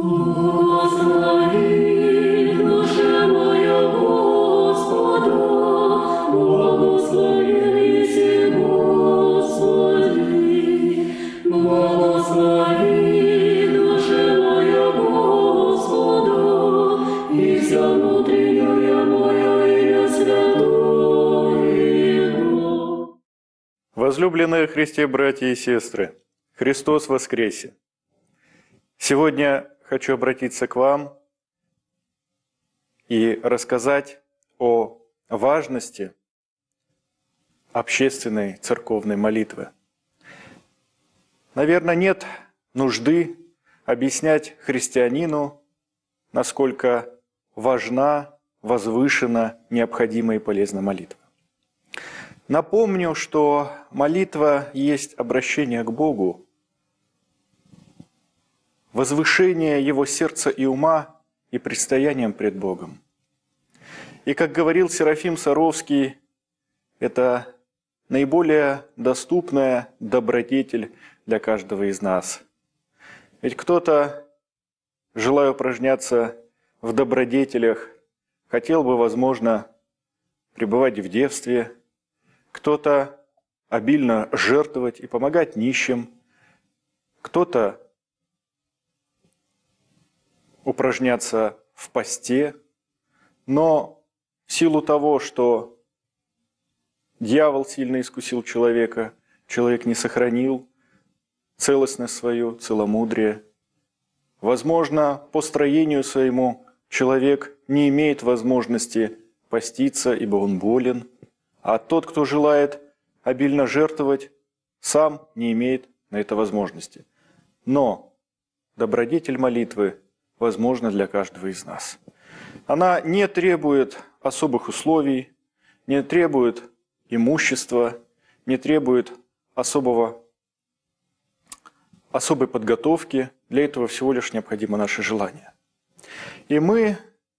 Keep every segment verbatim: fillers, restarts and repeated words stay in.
Благослови, душа моя, Господа, благослови еси Господи. Благослови, душа моя, Господа, и вся внутренняя моя имя святое Его. Возлюбленные Христе, братья и сестры, Христос воскресе! Сегодня хочу обратиться к вам и рассказать о важности общественной церковной молитвы. Наверное, нет нужды объяснять христианину, насколько важна, возвышена, необходима и полезна молитва. Напомню, что молитва есть обращение к Богу, возвышение Его сердца и ума и предстоянием пред Богом. И, как говорил Серафим Саровский, это наиболее доступная добродетель для каждого из нас. Ведь кто-то, желая упражняться в добродетелях, хотел бы, возможно, пребывать в девстве, кто-то обильно жертвовать и помогать нищим, кто-то упражняться в посте, но в силу того, что дьявол сильно искусил человека, человек не сохранил целостность свою, целомудрие. Возможно, по строению своему человек не имеет возможности поститься, ибо он болен, а тот, кто желает обильно жертвовать, сам не имеет на это возможности. Но добродетель молитвы возможно для каждого из нас. Она не требует особых условий, не требует имущества, не требует особого, особой подготовки. Для этого всего лишь необходимо наше желание. И мы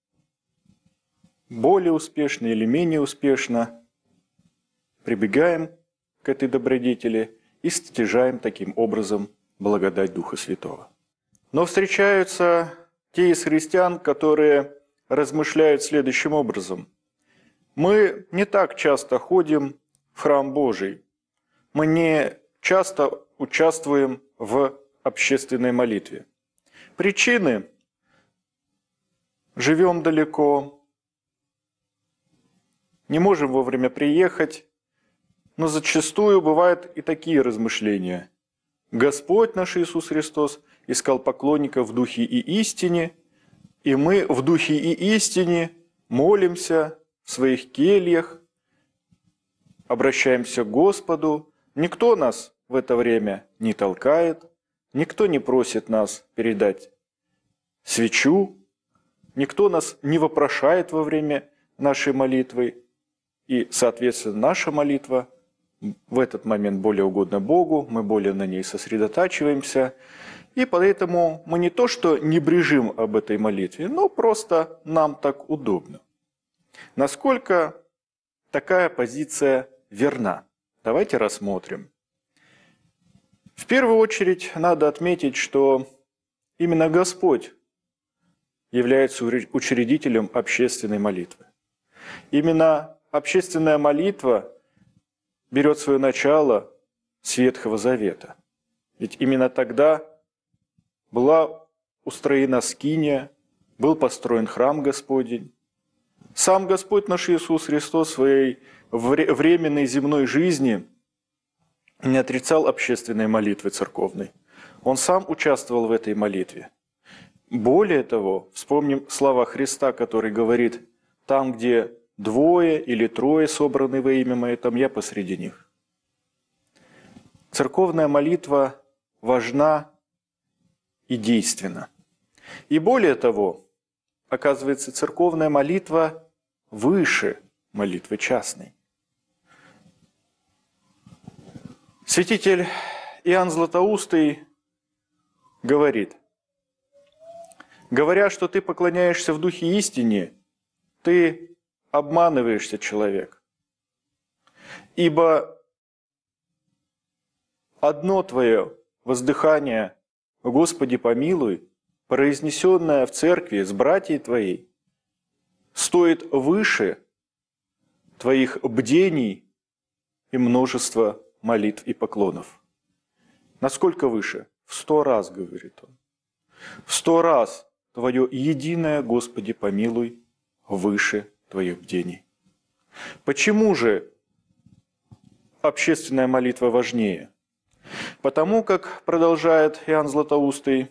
более успешно или менее успешно прибегаем к этой добродетели и стяжаем таким образом благодать Духа Святого. Но встречаются те из христиан, которые размышляют следующим образом. Мы не так часто ходим в храм Божий, мы не часто участвуем в общественной молитве. Причины – живем далеко, не можем вовремя приехать, но зачастую бывают и такие размышления. Господь наш Иисус Христос искал поклонников в духе и истине, и мы в духе и истине молимся в своих кельях, обращаемся к Господу. Никто нас в это время не толкает, никто не просит нас передать свечу, никто нас не вопрошает во время нашей молитвы, и, соответственно, наша молитва в этот момент более угодна Богу, мы более на ней сосредотачиваемся, и поэтому мы не то что небрежим об этой молитве, но просто нам так удобно. Насколько такая позиция верна? Давайте рассмотрим. В первую очередь надо отметить, что именно Господь является учредителем общественной молитвы. Именно общественная молитва берет свое начало с Ветхого Завета. Ведь именно тогда была устроена скиния, был построен храм Господень. Сам Господь наш Иисус Христос в своей временной земной жизни не отрицал общественной молитвы церковной. Он сам участвовал в этой молитве. Более того, вспомним слова Христа, который говорит: «Там, где двое или трое собраны во имя Мое, там Я посреди них». Церковная молитва важна и действенна. И более того, оказывается, церковная молитва выше молитвы частной. Святитель Иоанн Златоустый говорит: говоря, что ты поклоняешься в духе истине, ты обманываешься, человек. Ибо одно твое воздыхание «Господи, помилуй» произнесенная в церкви с братьей твоей, стоит выше твоих бдений и множества молитв и поклонов. Насколько выше? В сто раз, говорит он. В сто раз твое единое, Господи, помилуй, выше твоих бдений. Почему же общественная молитва важнее? Потому как, продолжает Иоанн Златоустый,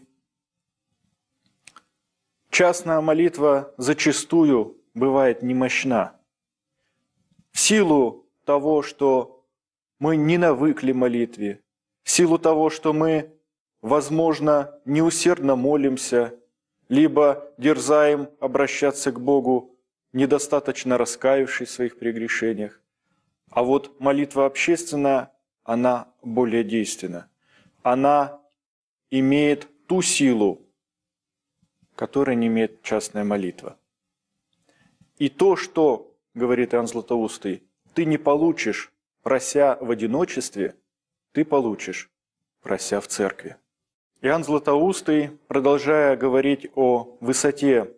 частная молитва зачастую бывает немощна. В силу того, что мы не навыкли молитве, в силу того, что мы, возможно, неусердно молимся, либо дерзаем обращаться к Богу, недостаточно раскаявшись в своих прегрешениях. А вот молитва общественная, она более действенна. Она имеет ту силу, которой не имеет частная молитва. И то, что, говорит Иоанн Златоустый, ты не получишь, прося в одиночестве, ты получишь, прося в церкви. Иоанн Златоустый, продолжая говорить о высоте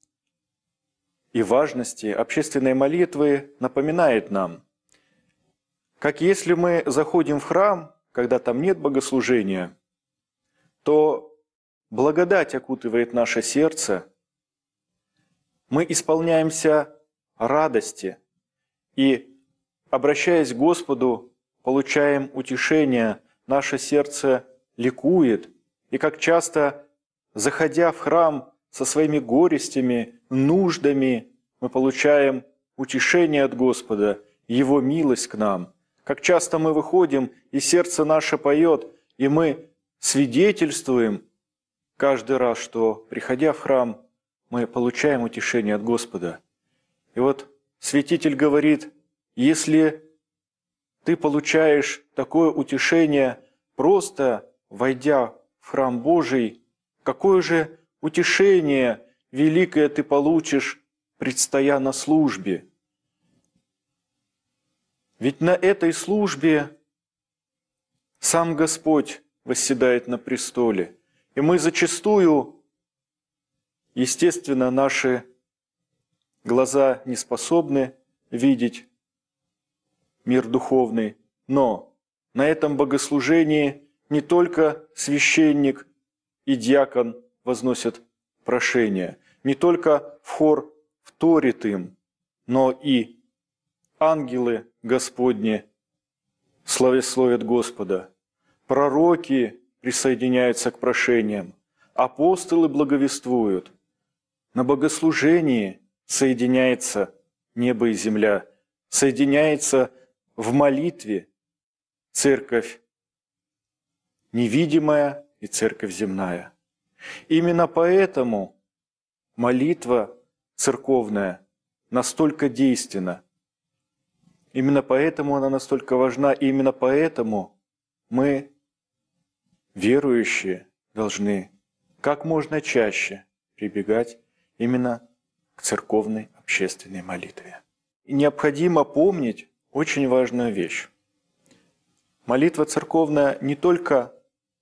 и важности общественной молитвы, напоминает нам, как если мы заходим в храм, когда там нет богослужения, то благодать окутывает наше сердце, мы исполняемся радости и, обращаясь к Господу, получаем утешение, наше сердце ликует, и как часто, заходя в храм со своими горестями, нуждами, мы получаем утешение от Господа, Его милость к нам. Как часто мы выходим, и сердце наше поет, и мы свидетельствуем каждый раз, что, приходя в храм, мы получаем утешение от Господа. И вот святитель говорит, если ты получаешь такое утешение, просто войдя в храм Божий, какое же утешение великое ты получишь, предстоя на службе. Ведь на этой службе сам Господь восседает на престоле. И мы зачастую, естественно, наши глаза не способны видеть мир духовный, но на этом богослужении не только священник и диакон возносят прошение, не только в хор вторит им, но и ангелы Господни славословят Господа, пророки присоединяются к прошениям, апостолы благовествуют. На богослужении соединяется небо и земля, соединяется в молитве церковь невидимая и церковь земная. Именно поэтому молитва церковная настолько действенна. Именно поэтому она настолько важна, и именно поэтому мы, верующие, должны как можно чаще прибегать именно к церковной общественной молитве. И необходимо помнить очень важную вещь. Молитва церковная не только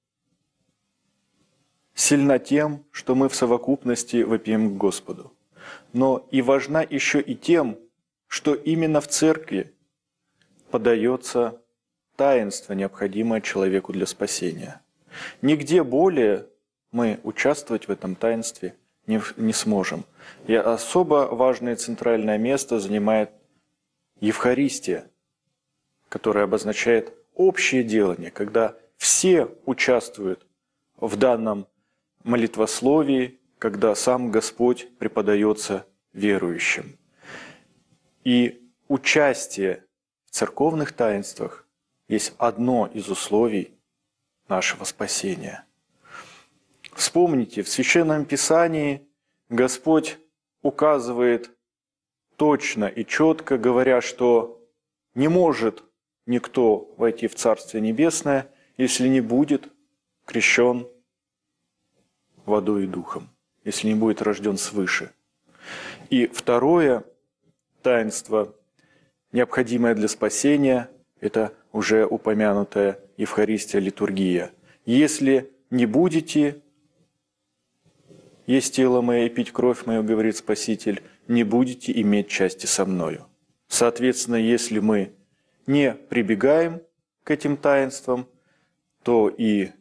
сильна тем, что мы в совокупности вопием к Господу, но и важна еще и тем, что именно в церкви подается таинство, необходимое человеку для спасения. Нигде более мы участвовать в этом таинстве не, не сможем. И особо важное центральное место занимает Евхаристия, которая обозначает общее делание, когда все участвуют в данном молитвословии, когда сам Господь преподается верующим. И участие в церковных таинствах есть одно из условий нашего спасения. Вспомните, в Священном Писании Господь указывает точно и четко, говоря, что не может никто войти в Царствие Небесное, если не будет крещен водой и духом, если не будет рожден свыше. И второе таинство, необходимое для спасения, это уже упомянутая Евхаристия, литургия. Если не будете есть тело мое и пить кровь мою, говорит Спаситель, не будете иметь части со мною. Соответственно, если мы не прибегаем к этим таинствам, то и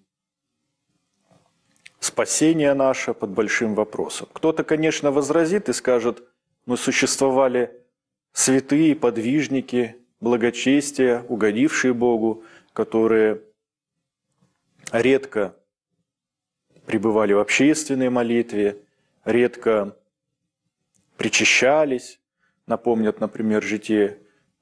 спасение наше под большим вопросом. Кто-то, конечно, возразит и скажет, мы существовали святые, подвижники, благочестия, угодившие Богу, которые редко пребывали в общественной молитве, редко причащались. Напомнят, например, житие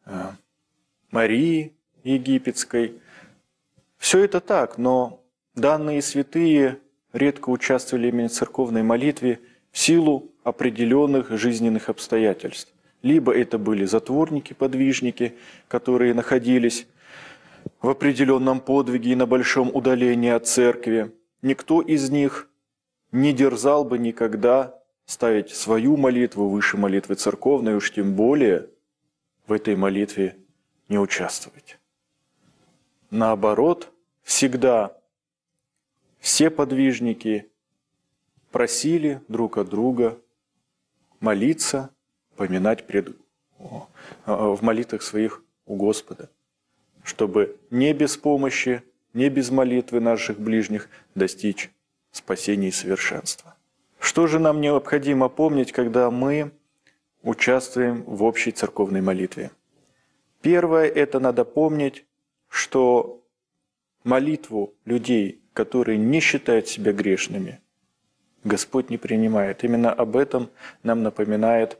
Марии Египетской. Все это так, но данные святые редко участвовали именно в церковной молитве в силу определенных жизненных обстоятельств. Либо это были затворники-подвижники, которые находились в определенном подвиге и на большом удалении от церкви. Никто из них не дерзал бы никогда ставить свою молитву выше молитвы церковной, уж тем более в этой молитве не участвовать. Наоборот, всегда все подвижники просили друг от друга молиться, поминать пред, в молитвах своих у Господа, чтобы не без помощи, не без молитвы наших ближних достичь спасения и совершенства. Что же нам необходимо помнить, когда мы участвуем в общей церковной молитве? Первое – это надо помнить, что молитву людей, которые не считают себя грешными, Господь не принимает. Именно об этом нам напоминает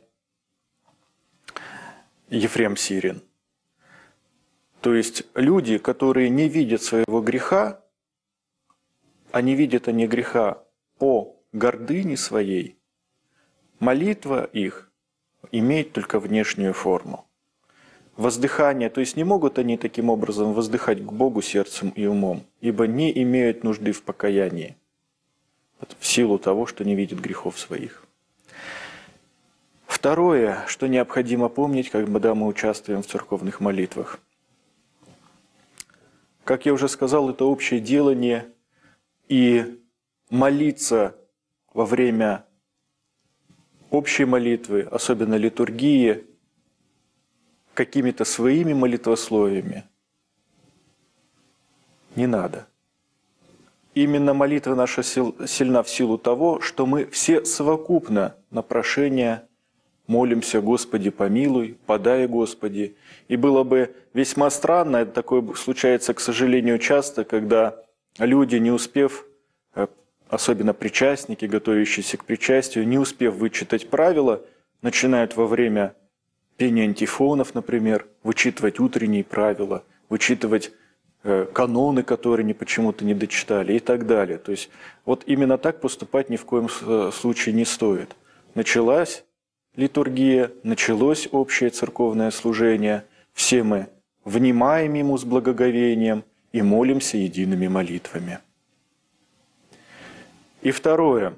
Ефрем Сирин. То есть люди, которые не видят своего греха, а не видят они греха по гордыне своей, молитва их имеет только внешнюю форму. Воздыхание, то есть не могут они таким образом воздыхать к Богу сердцем и умом, ибо не имеют нужды в покаянии, в силу того, что не видят грехов своих. Второе, что необходимо помнить, когда мы участвуем в церковных молитвах. Как я уже сказал, это общее делание, и молиться во время общей молитвы, особенно литургии, какими-то своими молитвословиями не надо. Именно молитва наша сильна в силу того, что мы все совокупно на прошение молимся «Господи, помилуй», «Подай, Господи». И было бы весьма странно, это такое случается, к сожалению, часто, когда люди, не успев, особенно причастники, готовящиеся к причастию, не успев вычитать правила, начинают во время пения антифонов, например, вычитывать утренние правила, вычитывать каноны, которые они почему-то не дочитали и так далее. То есть вот именно так поступать ни в коем случае не стоит. Началась литургия, началось общее церковное служение, все мы внимаем ему с благоговением и молимся едиными молитвами. И второе.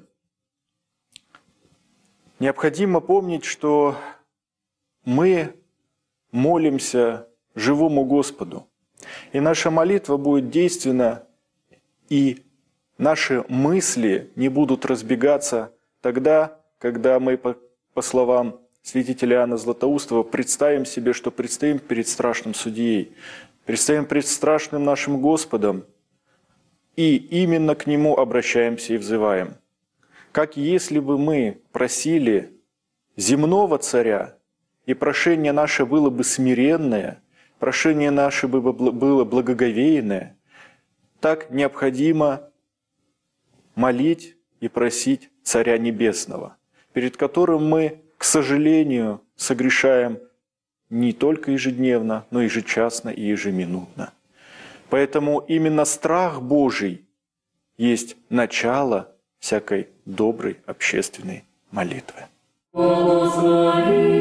Необходимо помнить, что мы молимся живому Господу. И наша молитва будет действенна, и наши мысли не будут разбегаться тогда, когда мы, по, по словам святителя Иоанна Златоустова, представим себе, что предстоим перед страшным судьей, предстоим перед страшным нашим Господом, и именно к Нему обращаемся и взываем. Как если бы мы просили земного царя, и прошение наше было бы смиренное, прошение наше было благоговейное, так необходимо молить и просить Царя Небесного, перед которым мы, к сожалению, согрешаем не только ежедневно, но и ежечасно и ежеминутно. Поэтому именно страх Божий есть начало всякой доброй общественной молитвы. Благослови